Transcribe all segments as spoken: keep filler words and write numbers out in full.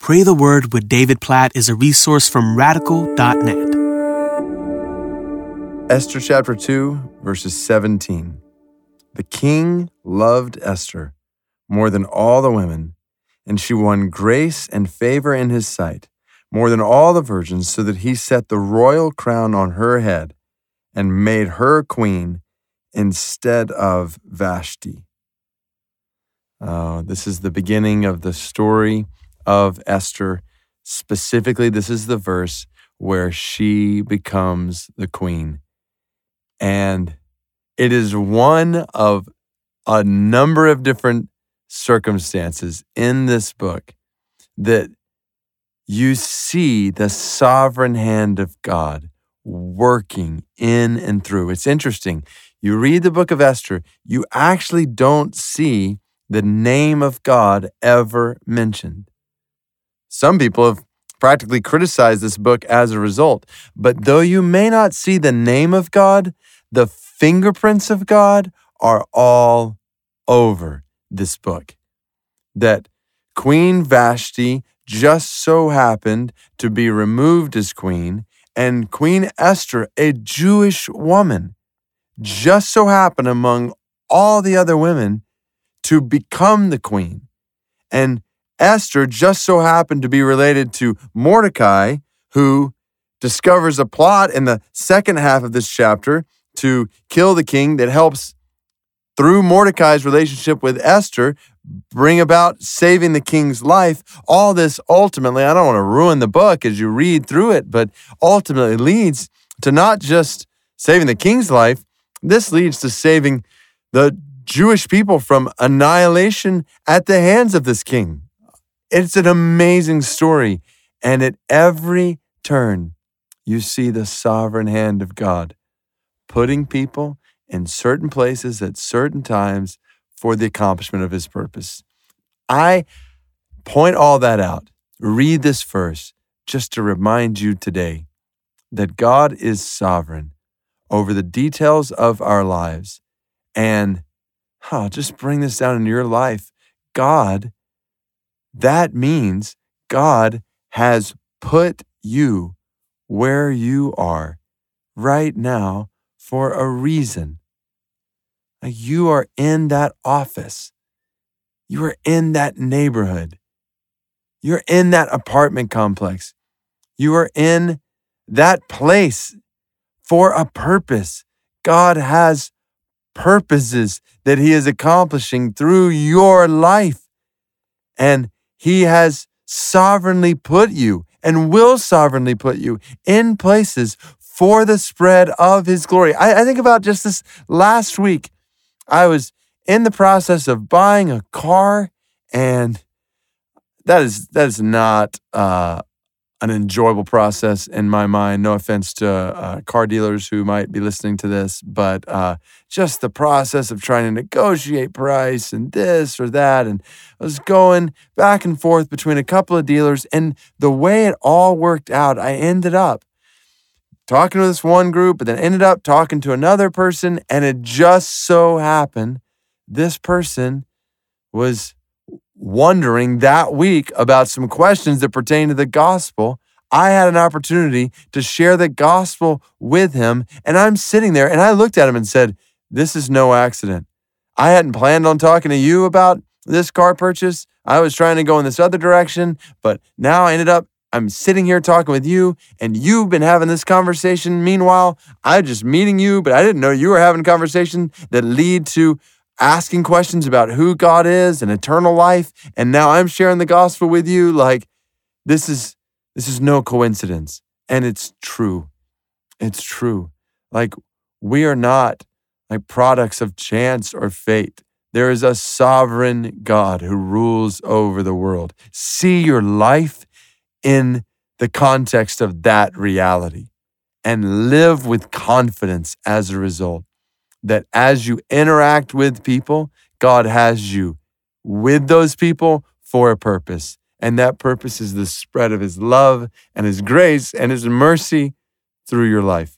Pray the Word with David Platt is a resource from radical dot net. Esther chapter two, verses seventeen. The king loved Esther more than all the women, and she won grace and favor in his sight more than all the virgins, so that he set the royal crown on her head and made her queen instead of Vashti. Uh, this is the beginning of the story of Esther. Specifically, this is the verse where she becomes the queen. And it is one of a number of different circumstances in this book that you see the sovereign hand of God working in and through. It's interesting. You read the book of Esther, you actually don't see the name of God ever mentioned. Some people have practically criticized this book as a result. But though you may not see the name of God, the fingerprints of God are all over this book. That Queen Vashti just so happened to be removed as queen, and Queen Esther, a Jewish woman, just so happened among all the other women to become the queen. And Esther just so happened to be related to Mordecai, who discovers a plot in the second half of this chapter to kill the king that helps, through Mordecai's relationship with Esther, bring about saving the king's life. All this ultimately, I don't want to ruin the book as you read through it, but ultimately leads to not just saving the king's life, this leads to saving the Jewish people from annihilation at the hands of this king. It's an amazing story, and at every turn, you see the sovereign hand of God putting people in certain places at certain times for the accomplishment of his purpose. I point all that out. Read this verse just to remind you today that God is sovereign over the details of our lives. And huh, just bring this down in your life. God, that means God has put you where you are right now for a reason. You are in that office. You are in that neighborhood. You're in that apartment complex. You are in that place for a purpose. God has purposes that he is accomplishing through your life. And he has sovereignly put you and will sovereignly put you in places for the spread of his glory. I, I think about just this last week. I was in the process of buying a car, and that is that is not uh, an enjoyable process in my mind. No offense to uh, car dealers who might be listening to this, but uh, just the process of trying to negotiate price and this or that. And I was going back and forth between a couple of dealers, and the way it all worked out, I ended up talking to this one group, but then ended up talking to another person, and it just so happened this person was wondering that week about some questions that pertain to the gospel. I had an opportunity to share the gospel with him, and I'm sitting there, and I looked at him and said, this is no accident. I hadn't planned on talking to you about this car purchase. I was trying to go in this other direction, but now I ended up, I'm sitting here talking with you, and you've been having this conversation. Meanwhile, I'm just meeting you, but I didn't know you were having a conversation that lead to asking questions about who God is and eternal life. And now I'm sharing the gospel with you. Like, this is this is no coincidence. And it's true. It's true. Like, we are not like products of chance or fate. There is a sovereign God who rules over the world. See your life in the context of that reality and live with confidence as a result. That as you interact with people, God has you with those people for a purpose. And that purpose is the spread of his love and his grace and his mercy through your life.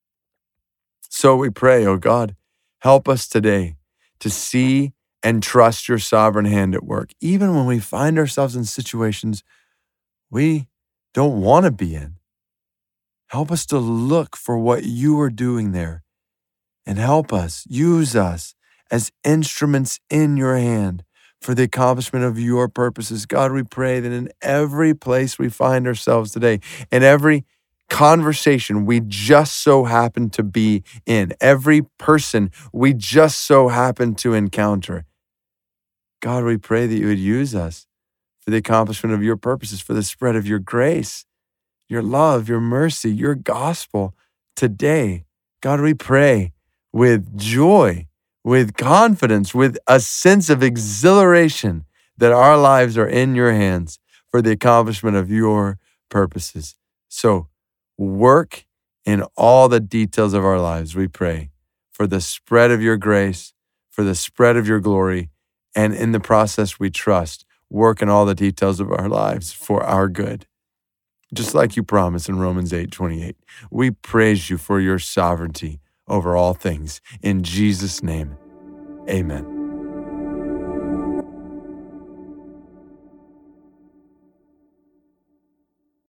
So we pray, oh God, help us today to see and trust your sovereign hand at work, even when we find ourselves in situations we don't want to be in. Help us to look for what you are doing there, and help us, use us as instruments in your hand for the accomplishment of your purposes. God, we pray that in every place we find ourselves today, in every conversation we just so happen to be in, every person we just so happen to encounter, God, we pray that you would use us for the accomplishment of your purposes, for the spread of your grace, your love, your mercy, your gospel today. God, we pray with joy, with confidence, with a sense of exhilaration that our lives are in your hands for the accomplishment of your purposes. So work in all the details of our lives, we pray, for the spread of your grace, for the spread of your glory, and in the process we trust, work in all the details of our lives for our good. Just like you promised in Romans eight twenty-eight, we praise you for your sovereignty over all things. In Jesus' name, amen.